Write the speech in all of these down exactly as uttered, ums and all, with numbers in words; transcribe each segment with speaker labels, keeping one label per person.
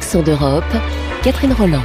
Speaker 1: Accent d'Europe, Catherine Roland.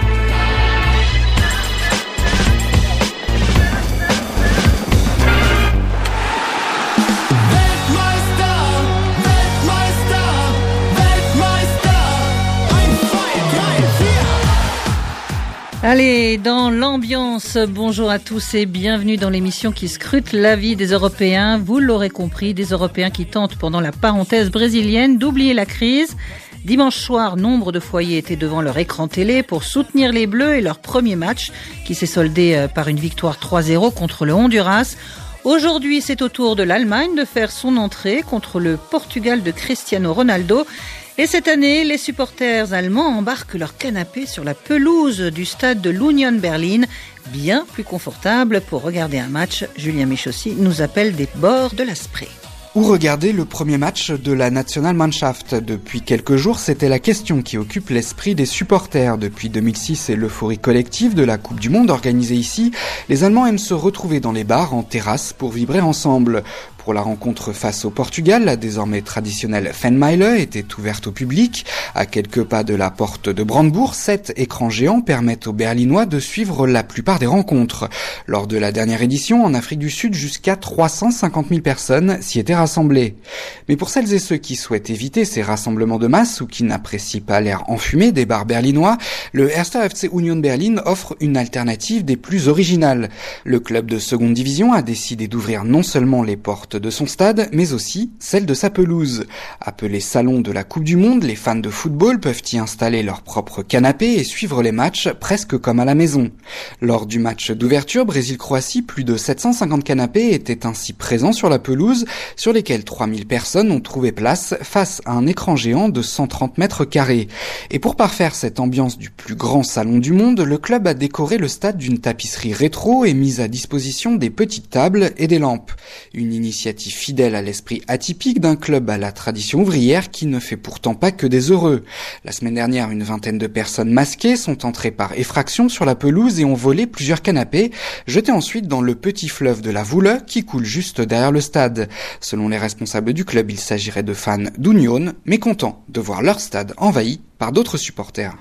Speaker 2: Allez, dans l'ambiance, bonjour à tous et bienvenue dans l'émission qui scrute la vie des Européens. Vous l'aurez compris, des Européens qui tentent pendant la parenthèse brésilienne d'oublier la crise. Dimanche soir, nombre de foyers étaient devant leur écran télé pour soutenir les Bleus et leur premier match qui s'est soldé par une victoire trois zéro contre le Honduras. Aujourd'hui, c'est au tour de l'Allemagne de faire son entrée contre le Portugal de Cristiano Ronaldo. Et cette année, les supporters allemands embarquent leur canapé sur la pelouse du stade de l'Union Berlin, bien plus confortable pour regarder un match. Julien Michossi nous appelle des bords de la Spree.
Speaker 3: Ou regarder le premier match de la Nationalmannschaft. Depuis quelques jours, c'était la question qui occupe l'esprit des supporters. Depuis deux mille six et l'euphorie collective de la Coupe du Monde organisée ici, les Allemands aiment se retrouver dans les bars, en terrasse, pour vibrer ensemble. Pour la rencontre face au Portugal, la désormais traditionnelle Fanmeile était ouverte au public. À quelques pas de la porte de Brandebourg, sept écrans géants permettent aux Berlinois de suivre la plupart des rencontres. Lors de la dernière édition, en Afrique du Sud, jusqu'à trois cent cinquante mille personnes s'y étaient rassemblées. Mais pour celles et ceux qui souhaitent éviter ces rassemblements de masse ou qui n'apprécient pas l'air enfumé des bars berlinois, le Erster F C Union Berlin offre une alternative des plus originales. Le club de seconde division a décidé d'ouvrir non seulement les portes de son stade, mais aussi celle de sa pelouse. Appelé salon de la Coupe du Monde, les fans de football peuvent y installer leur propre canapé et suivre les matchs presque comme à la maison. Lors du match d'ouverture Brésil-Croatie, plus de sept cent cinquante canapés étaient ainsi présents sur la pelouse, sur lesquels trois mille personnes ont trouvé place face à un écran géant de cent trente mètres carrés. Et pour parfaire cette ambiance du plus grand salon du monde, le club a décoré le stade d'une tapisserie rétro et mis à disposition des petites tables et des lampes. Une initiative fidèle à l'esprit atypique d'un club à la tradition ouvrière qui ne fait pourtant pas que des heureux. La semaine dernière, une vingtaine de personnes masquées sont entrées par effraction sur la pelouse et ont volé plusieurs canapés, jetés ensuite dans le petit fleuve de la Wohle qui coule juste derrière le stade. Selon les responsables du club, il s'agirait de fans d'Union, mécontents de voir leur stade envahi par d'autres supporters.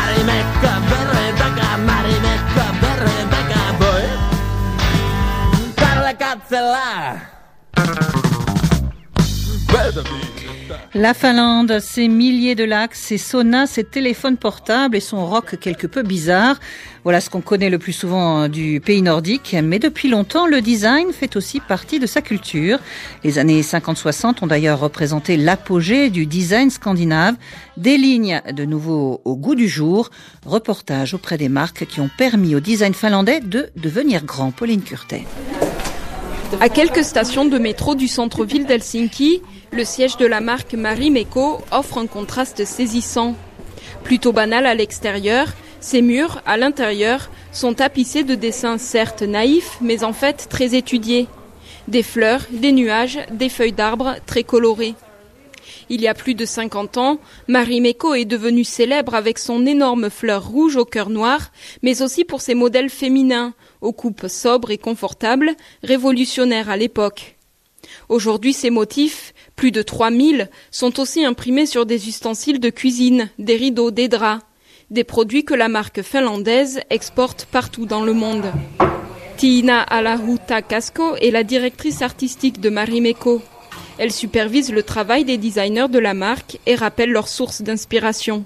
Speaker 2: La Finlande, ses milliers de lacs, ses saunas, ses téléphones portables et son rock quelque peu bizarre. Voilà ce qu'on connaît le plus souvent du pays nordique. Mais depuis longtemps, le design fait aussi partie de sa culture. Les années cinquante soixante ont d'ailleurs représenté l'apogée du design scandinave. Des lignes de nouveau au goût du jour. Reportage auprès des marques qui ont permis au design finlandais de devenir grand. Pauline Curtet.
Speaker 4: À quelques stations de métro du centre-ville d'Helsinki, le siège de la marque Marimekko offre un contraste saisissant. Plutôt banal à l'extérieur, ses murs, à l'intérieur, sont tapissés de dessins certes naïfs, mais en fait très étudiés. Des fleurs, des nuages, des feuilles d'arbres très colorées. Il y a plus de cinquante ans, Marimekko est devenue célèbre avec son énorme fleur rouge au cœur noir, mais aussi pour ses modèles féminins, aux coupes sobres et confortables, révolutionnaires à l'époque. Aujourd'hui, ces motifs, plus de trois mille, sont aussi imprimés sur des ustensiles de cuisine, des rideaux, des draps, des produits que la marque finlandaise exporte partout dans le monde. Tiina Alahuta-Kasko est la directrice artistique de Marimekko. Elle supervise le travail des designers de la marque et rappelle leurs sources d'inspiration.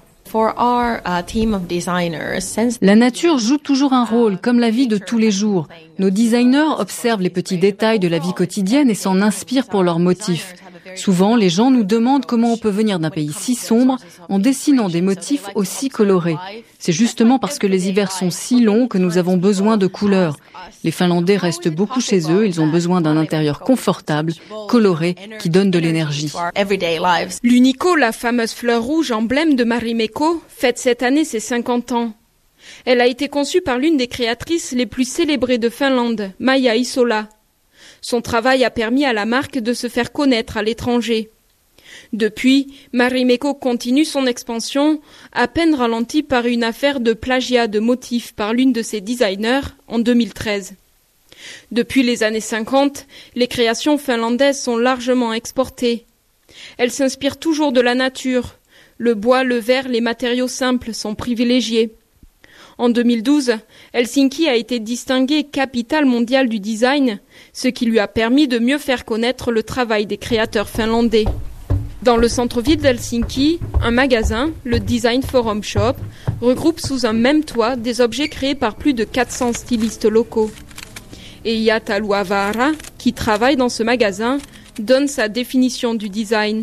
Speaker 5: La nature joue toujours un rôle, comme la vie de tous les jours. Nos designers observent les petits détails de la vie quotidienne et s'en inspirent pour leurs motifs. Souvent, les gens nous demandent comment on peut venir d'un pays si sombre en dessinant des motifs aussi colorés. C'est justement parce que les hivers sont si longs que nous avons besoin de couleurs. Les Finlandais restent beaucoup chez eux, ils ont besoin d'un intérieur confortable, coloré, qui donne de l'énergie.
Speaker 4: L'Unico, la fameuse fleur rouge emblème de Marimekko, fête cette année ses cinquante ans. Elle a été conçue par l'une des créatrices les plus célébrées de Finlande, Maija Isola. Son travail a permis à la marque de se faire connaître à l'étranger. Depuis, Marimekko continue son expansion, à peine ralentie par une affaire de plagiat de motifs par l'une de ses designers en deux mille treize. Depuis les années cinquante, les créations finlandaises sont largement exportées. Elles s'inspirent toujours de la nature, Le bois, le verre, les matériaux simples sont privilégiés. En deux mille douze, Helsinki a été distinguée capitale mondiale du design, ce qui lui a permis de mieux faire connaître le travail des créateurs finlandais. Dans le centre-ville d'Helsinki, un magasin, le Design Forum Shop, regroupe sous un même toit des objets créés par plus de quatre cents stylistes locaux. Et Iata Luavara, qui travaille dans ce magasin, donne sa définition du design.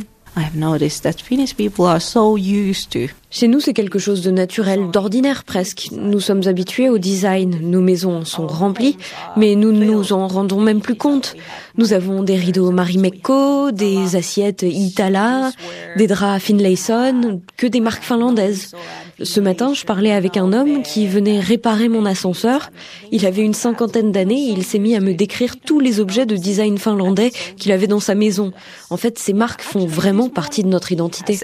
Speaker 6: Chez nous, c'est quelque chose de naturel, d'ordinaire presque. Nous sommes habitués au design. Nos maisons sont remplies, mais nous ne nous en rendons même plus compte. Nous avons des rideaux Marimekko, des assiettes Iittala, des draps Finlayson, que des marques finlandaises. Ce matin, je parlais avec un homme qui venait réparer mon ascenseur. Il avait une cinquantaine d'années et il s'est mis à me décrire tous les objets de design finlandais qu'il avait dans sa maison. En fait, ces marques font vraiment partie de notre identité.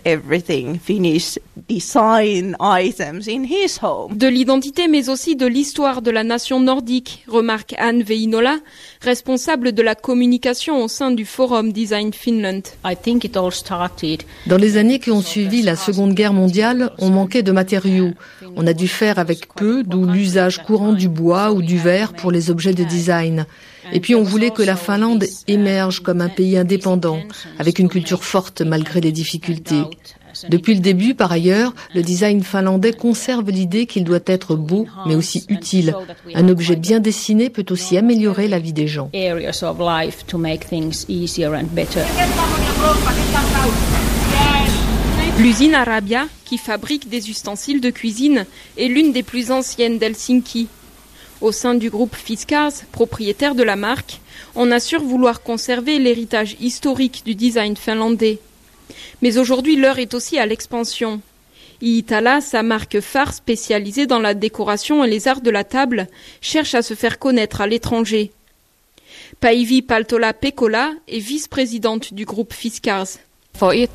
Speaker 4: De l'identité, mais aussi de l'histoire de la nation nordique, remarque Anne Veinola, responsable de la communication au sein du Forum Design Finland.
Speaker 7: Dans les années qui ont suivi la Seconde Guerre mondiale, on manquait de matériaux. On a dû faire avec peu, d'où l'usage courant du bois ou du verre pour les objets de design. Et puis on voulait que la Finlande émerge comme un pays indépendant, avec une culture forte malgré les difficultés. Depuis le début, par ailleurs, le design finlandais conserve l'idée qu'il doit être beau, mais aussi utile. Un objet bien dessiné peut aussi améliorer la vie des gens.
Speaker 4: L'usine Arabia, qui fabrique des ustensiles de cuisine, est l'une des plus anciennes d'Helsinki. Au sein du groupe Fiskars, propriétaire de la marque, on assure vouloir conserver l'héritage historique du design finlandais. Mais aujourd'hui, l'heure est aussi à l'expansion. Iittala, sa marque phare spécialisée dans la décoration et les arts de la table, cherche à se faire connaître à l'étranger. Päivi Paltola-Pekola est vice-présidente du groupe Fiskars.
Speaker 8: Pour le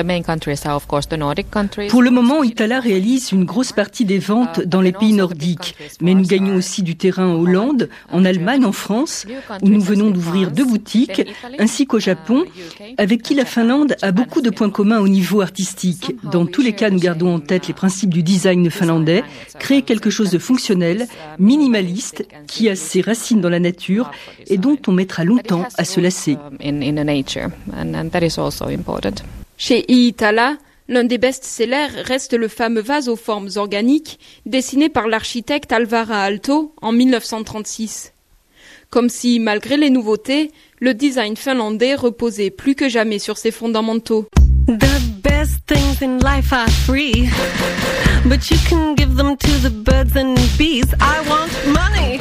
Speaker 8: moment, Iittala réalise une grosse partie des ventes dans les pays nordiques. Mais nous gagnons aussi du terrain en Hollande, en Allemagne, en France, où nous venons d'ouvrir deux boutiques, ainsi qu'au Japon, avec qui la Finlande a beaucoup de points communs au niveau artistique. Dans tous les cas, nous gardons en tête les principes du design finlandais, créer quelque chose de fonctionnel, minimaliste, qui a ses racines dans la nature et dont on mettra longtemps à se lasser.
Speaker 4: Chez Iittala, l'un des best-sellers reste le fameux vase aux formes organiques dessiné par l'architecte Alvara Aalto en mille neuf cent trente-six. Comme si, malgré les nouveautés, le design finlandais reposait plus que jamais sur ses fondamentaux.
Speaker 9: The best things in life are free, but you can give them to the birds and bees. I want money.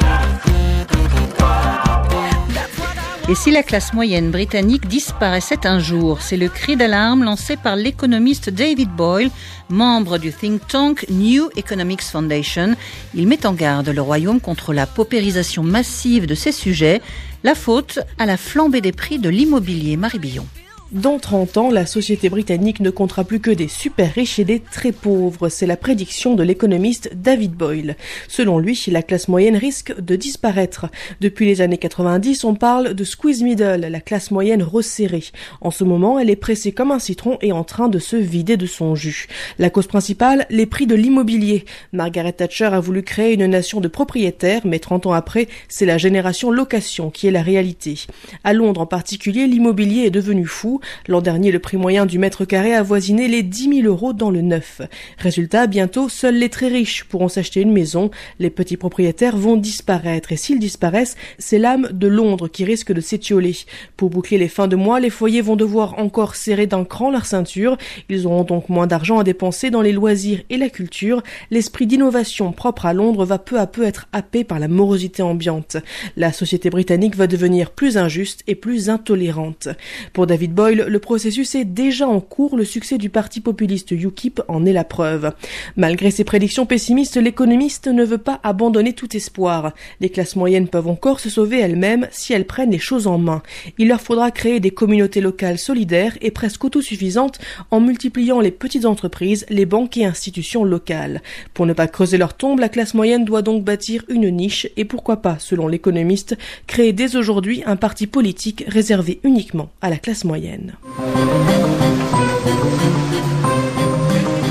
Speaker 2: Et si la classe moyenne britannique disparaissait un jour, c'est le cri d'alarme lancé par l'économiste David Boyle, membre du think tank New Economics Foundation. Il met en garde le Royaume contre la paupérisation massive de ces sujets, la faute à la flambée des prix de l'immobilier. Marie Billon.
Speaker 10: Dans trente ans, la société britannique ne comptera plus que des super riches et des très pauvres. C'est la prédiction de l'économiste David Boyle. Selon lui, la classe moyenne risque de disparaître. Depuis les années quatre-vingt-dix, on parle de squeeze middle, la classe moyenne resserrée. En ce moment, elle est pressée comme un citron et en train de se vider de son jus. La cause principale, les prix de l'immobilier. Margaret Thatcher a voulu créer une nation de propriétaires, mais trente ans après, c'est la génération location qui est la réalité. À Londres en particulier, l'immobilier est devenu fou. L'an dernier, le prix moyen du mètre carré avoisinait les dix mille euros dans le neuf. Résultat, bientôt, seuls les très riches pourront s'acheter une maison. Les petits propriétaires vont disparaître. Et s'ils disparaissent, c'est l'âme de Londres qui risque de s'étioler. Pour boucler les fins de mois, les foyers vont devoir encore serrer d'un cran leur ceinture. Ils auront donc moins d'argent à dépenser dans les loisirs et la culture. L'esprit d'innovation propre à Londres va peu à peu être happé par la morosité ambiante. La société britannique va devenir plus injuste et plus intolérante. Pour David Boyle, le processus est déjà en cours, le succès du parti populiste U K I P en est la preuve. Malgré ses prédictions pessimistes, l'économiste ne veut pas abandonner tout espoir. Les classes moyennes peuvent encore se sauver elles-mêmes si elles prennent les choses en main. Il leur faudra créer des communautés locales solidaires et presque autosuffisantes en multipliant les petites entreprises, les banques et institutions locales. Pour ne pas creuser leur tombe, la classe moyenne doit donc bâtir une niche et pourquoi pas, selon l'économiste, créer dès aujourd'hui un parti politique réservé uniquement à la classe moyenne.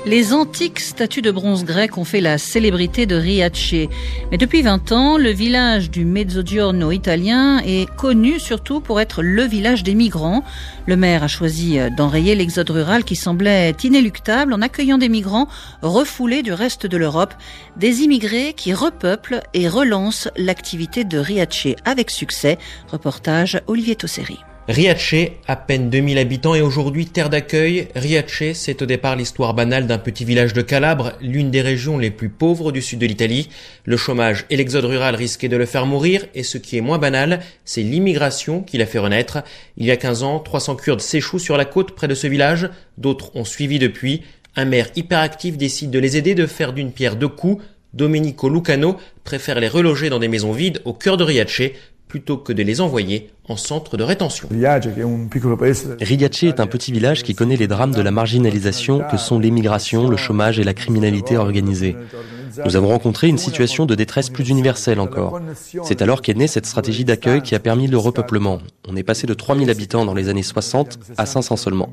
Speaker 2: Les antiques statues de bronze grec ont fait la célébrité de Riace. Mais depuis vingt ans, le village du Mezzogiorno italien est connu surtout pour être le village des migrants. Le maire a choisi d'enrayer l'exode rural qui semblait inéluctable en accueillant des migrants refoulés du reste de l'Europe. Des immigrés qui repeuplent et relancent l'activité de Riace avec succès. Reportage Olivier Tosseri.
Speaker 11: Riace, à peine deux mille habitants et aujourd'hui terre d'accueil. Riace, c'est au départ l'histoire banale d'un petit village de Calabre, l'une des régions les plus pauvres du sud de l'Italie. Le chômage et l'exode rural risquaient de le faire mourir et ce qui est moins banal, c'est l'immigration qui l'a fait renaître. Il y a quinze ans, trois cents Kurdes s'échouent sur la côte près de ce village. D'autres ont suivi depuis. Un maire hyperactif décide de les aider de faire d'une pierre deux coups. Domenico Lucano préfère les reloger dans des maisons vides au cœur de Riace plutôt que de les envoyer en centre de rétention.
Speaker 12: Riace est un petit village qui connaît les drames de la marginalisation que sont l'émigration, le chômage et la criminalité organisée. Nous avons rencontré une situation de détresse plus universelle encore. C'est alors qu'est née cette stratégie d'accueil qui a permis le repeuplement. On est passé de trois mille habitants dans les années soixante à cinq cents seulement.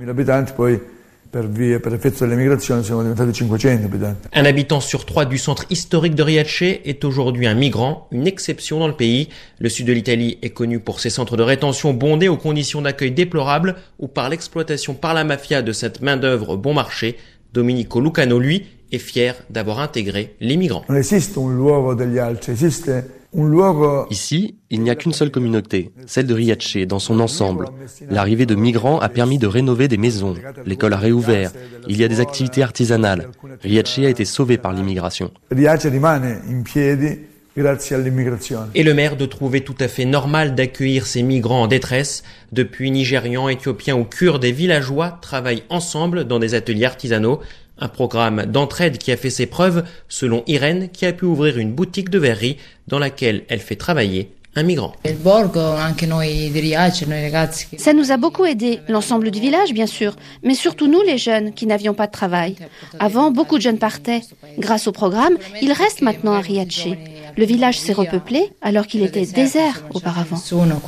Speaker 11: Un habitant sur trois du centre historique de Riace est aujourd'hui un migrant, une exception dans le pays. Le sud de l'Italie est connu pour ses centres de rétention bondés aux conditions d'accueil déplorables ou par l'exploitation par la mafia de cette main-d'œuvre bon marché. Domenico Lucano, lui, est fier d'avoir intégré les migrants.
Speaker 12: Ici, il n'y a qu'une seule communauté, celle de Riace, dans son ensemble. L'arrivée de migrants a permis de rénover des maisons. L'école a réouvert. Il y a des activités artisanales. Riace a été sauvé par l'immigration.
Speaker 11: Et le maire de trouver tout à fait normal d'accueillir ces migrants en détresse. Depuis Nigérians, Éthiopiens ou Kurdes, des villageois travaillent ensemble dans des ateliers artisanaux. Un programme d'entraide qui a fait ses preuves, selon Irène, qui a pu ouvrir une boutique de verrerie dans laquelle elle fait travailler un migrant.
Speaker 13: Ça nous a beaucoup aidé, l'ensemble du village bien sûr, mais surtout nous les jeunes qui n'avions pas de travail. Avant, beaucoup de jeunes partaient. Grâce au programme, ils restent maintenant à Riace. Le village s'est repeuplé alors qu'il était désert auparavant.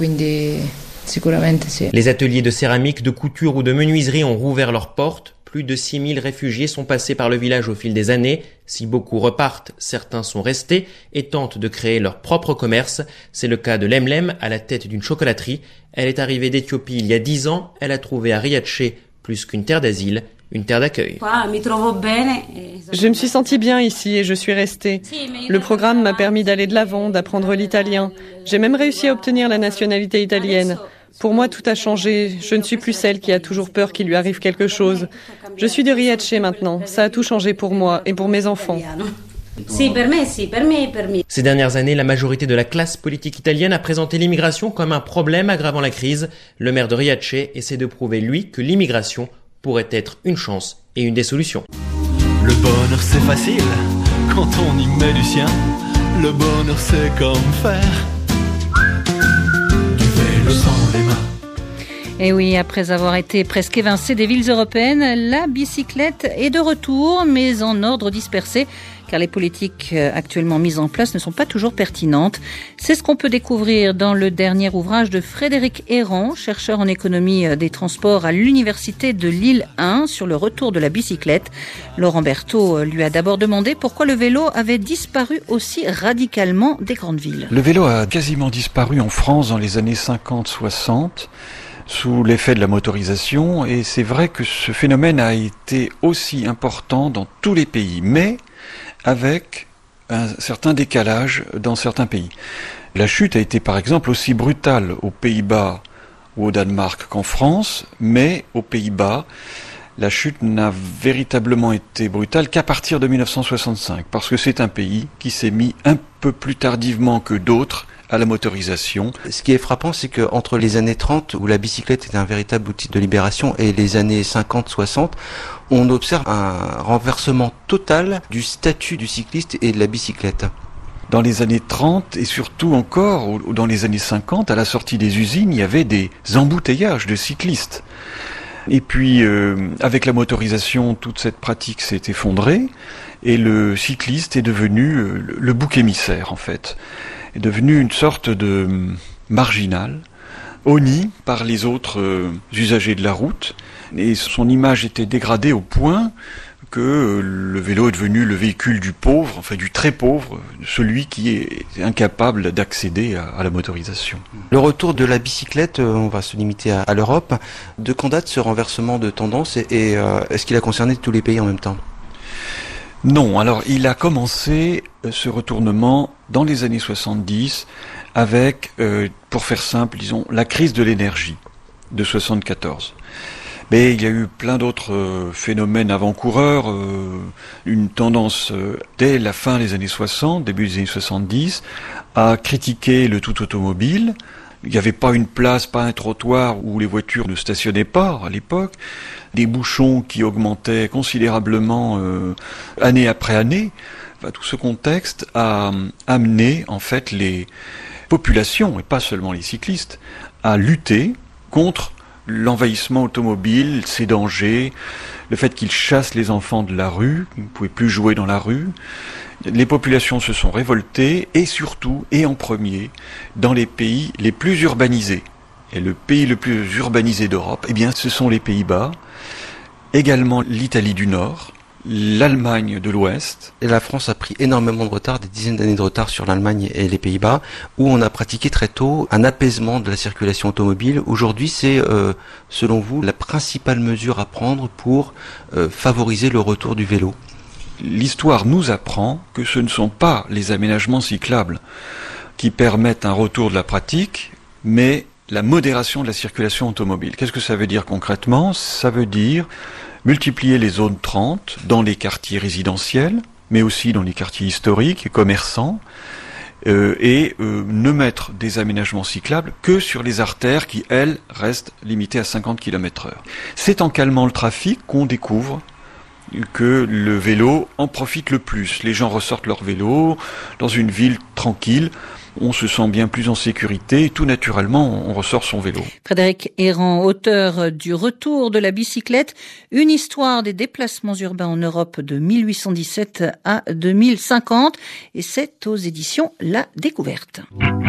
Speaker 11: Les ateliers de céramique, de couture ou de menuiserie ont rouvert leurs portes. Plus de six mille réfugiés sont passés par le village au fil des années. Si beaucoup repartent, certains sont restés et tentent de créer leur propre commerce. C'est le cas de Lemlem, à la tête d'une chocolaterie. Elle est arrivée d'Éthiopie il y a dix ans. Elle a trouvé à Riace plus qu'une terre d'asile, une terre d'accueil.
Speaker 14: Je me suis sentie bien ici et je suis restée. Le programme m'a permis d'aller de l'avant, d'apprendre l'italien. J'ai même réussi à obtenir la nationalité italienne. Pour moi, tout a changé. Je ne suis plus celle qui a toujours peur qu'il lui arrive quelque chose. Je suis de Riace maintenant. Ça a tout changé pour moi et pour mes enfants.
Speaker 11: Ces dernières années, la majorité de la classe politique italienne a présenté l'immigration comme un problème aggravant la crise. Le maire de Riace essaie de prouver, lui, que l'immigration pourrait être une chance et une des solutions.
Speaker 15: Le bonheur, c'est facile quand on y met du sien. Le bonheur, c'est comme faire du vélo sans les mains.
Speaker 2: Et oui, après avoir été presque évincée des villes européennes, la bicyclette est de retour, mais en ordre dispersé, car les politiques actuellement mises en place ne sont pas toujours pertinentes. C'est ce qu'on peut découvrir dans le dernier ouvrage de Frédéric Errand, chercheur en économie des transports à l'université de Lille un, sur le retour de la bicyclette. Laurent Berthaud lui a d'abord demandé pourquoi le vélo avait disparu aussi radicalement des grandes villes.
Speaker 16: Le vélo a quasiment disparu en France dans les années cinquante soixante. Sous l'effet de la motorisation, et c'est vrai que ce phénomène a été aussi important dans tous les pays, mais avec un certain décalage dans certains pays. La chute a été par exemple aussi brutale aux Pays-Bas ou au Danemark qu'en France, mais aux Pays-Bas, la chute n'a véritablement été brutale qu'à partir de mille neuf cent soixante-cinq, parce que c'est un pays qui s'est mis un peu plus tardivement que d'autres à la motorisation.
Speaker 17: Ce qui est frappant, c'est qu'entre les années trente, où la bicyclette était un véritable outil de libération, et les années cinquante soixante, on observe un renversement total du statut du cycliste et de la bicyclette.
Speaker 16: Dans les années trente, et surtout encore ou dans les années cinquante, à la sortie des usines, il y avait des embouteillages de cyclistes. Et puis, euh, avec la motorisation, toute cette pratique s'est effondrée, et le cycliste est devenu euh, le bouc émissaire, en fait. Est devenu une sorte de marginal, honni par les autres euh, usagers de la route, et son image était dégradée au point que le vélo est devenu le véhicule du pauvre, enfin du très pauvre, celui qui est incapable d'accéder à, à la motorisation.
Speaker 17: Le retour de la bicyclette, on va se limiter à, à l'Europe. De quand date ce renversement de tendance et, et euh, est-ce qu'il a concerné tous les pays en même temps ?
Speaker 16: Non, alors il a commencé ce retournement dans les années soixante-dix avec, euh, pour faire simple, disons, la crise de l'énergie de soixante-quatorze. Mais il y a eu plein d'autres euh, phénomènes avant-coureurs, euh, une tendance euh, dès la fin des années soixante, début des années soixante-dix, à critiquer le tout automobile. Il n'y avait pas une place, pas un trottoir où les voitures ne stationnaient pas à l'époque. Des bouchons qui augmentaient considérablement euh, année après année. Enfin, tout ce contexte a amené en fait les populations, et pas seulement les cyclistes, à lutter contre l'envahissement automobile, ses dangers, le fait qu'ils chassent les enfants de la rue, ils ne pouvaient plus jouer dans la rue. Les populations se sont révoltées, et surtout, et en premier, dans les pays les plus urbanisés. Et le pays le plus urbanisé d'Europe, eh bien, ce sont les Pays-Bas, également l'Italie du Nord, l'Allemagne de l'Ouest.
Speaker 17: Et la France a pris énormément de retard, des dizaines d'années de retard sur l'Allemagne et les Pays-Bas, où on a pratiqué très tôt un apaisement de la circulation automobile. Aujourd'hui, c'est, euh, selon vous, la principale mesure à prendre pour euh, favoriser le retour du vélo.
Speaker 16: L'histoire nous apprend que ce ne sont pas les aménagements cyclables qui permettent un retour de la pratique, mais la modération de la circulation automobile. Qu'est-ce que ça veut dire concrètement ? Ça veut dire multiplier les zones trente dans les quartiers résidentiels, mais aussi dans les quartiers historiques et commerçants, euh, et euh, ne mettre des aménagements cyclables que sur les artères qui, elles, restent limitées à cinquante kilomètres heure. C'est en calmant le trafic qu'on découvre que le vélo en profite le plus. Les gens ressortent leur vélo dans une ville tranquille, on se sent bien plus en sécurité et tout naturellement on ressort son vélo.
Speaker 2: Frédéric Errand, auteur du Retour de la bicyclette, une histoire des déplacements urbains en Europe de mille huit cent dix-sept à deux mille cinquante, et c'est aux éditions La Découverte.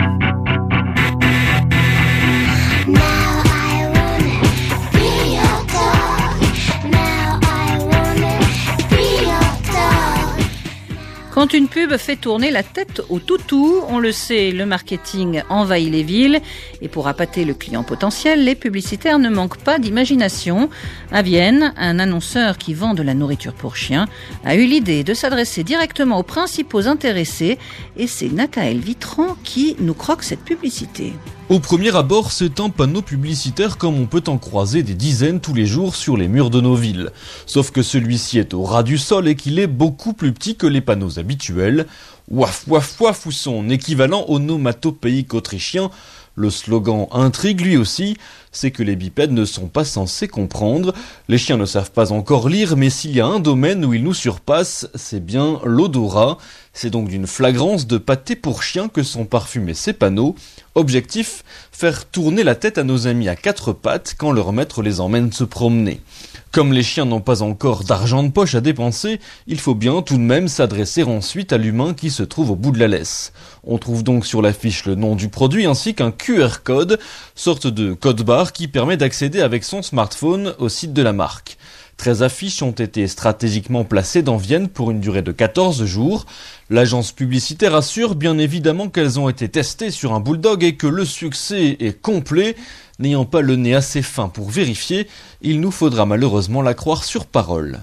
Speaker 2: Quand une pub fait tourner la tête au toutou, on le sait, le marketing envahit les villes. Et pour appâter le client potentiel, les publicitaires ne manquent pas d'imagination. À Vienne, un annonceur qui vend de la nourriture pour chiens a eu l'idée de s'adresser directement aux principaux intéressés. Et c'est Nathaël Vitran qui nous croque cette publicité.
Speaker 18: Au premier abord, c'est un panneau publicitaire comme on peut en croiser des dizaines tous les jours sur les murs de nos villes. Sauf que celui-ci est au ras du sol et qu'il est beaucoup plus petit que les panneaux habituels. Waf waf waf ou son équivalent onomatopéique autrichien. Le slogan intrigue lui aussi, c'est que les bipèdes ne sont pas censés comprendre. Les chiens ne savent pas encore lire, mais s'il y a un domaine où ils nous surpassent, c'est bien l'odorat. C'est donc d'une flagrance de pâté pour chiens que sont parfumés ces panneaux. Objectif, faire tourner la tête à nos amis à quatre pattes quand leur maître les emmène se promener. Comme les chiens n'ont pas encore d'argent de poche à dépenser, il faut bien tout de même s'adresser ensuite à l'humain qui se trouve au bout de la laisse. On trouve donc sur l'affiche le nom du produit ainsi qu'un Q R code, sorte de code-barre qui permet d'accéder avec son smartphone au site de la marque. treize affiches ont été stratégiquement placées dans Vienne pour une durée de quatorze jours. L'agence publicitaire assure bien évidemment qu'elles ont été testées sur un bulldog et que le succès est complet. N'ayant pas le nez assez fin pour vérifier, il nous faudra malheureusement la croire sur parole.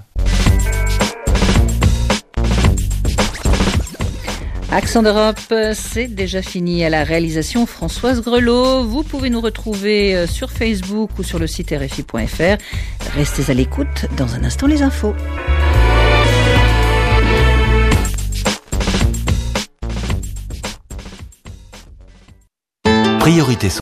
Speaker 2: Accent d'Europe, c'est déjà fini. À la réalisation, Françoise Grelot. Vous pouvez nous retrouver sur Facebook ou sur le site R F I point F R. Restez à l'écoute, dans un instant les infos.
Speaker 19: Priorité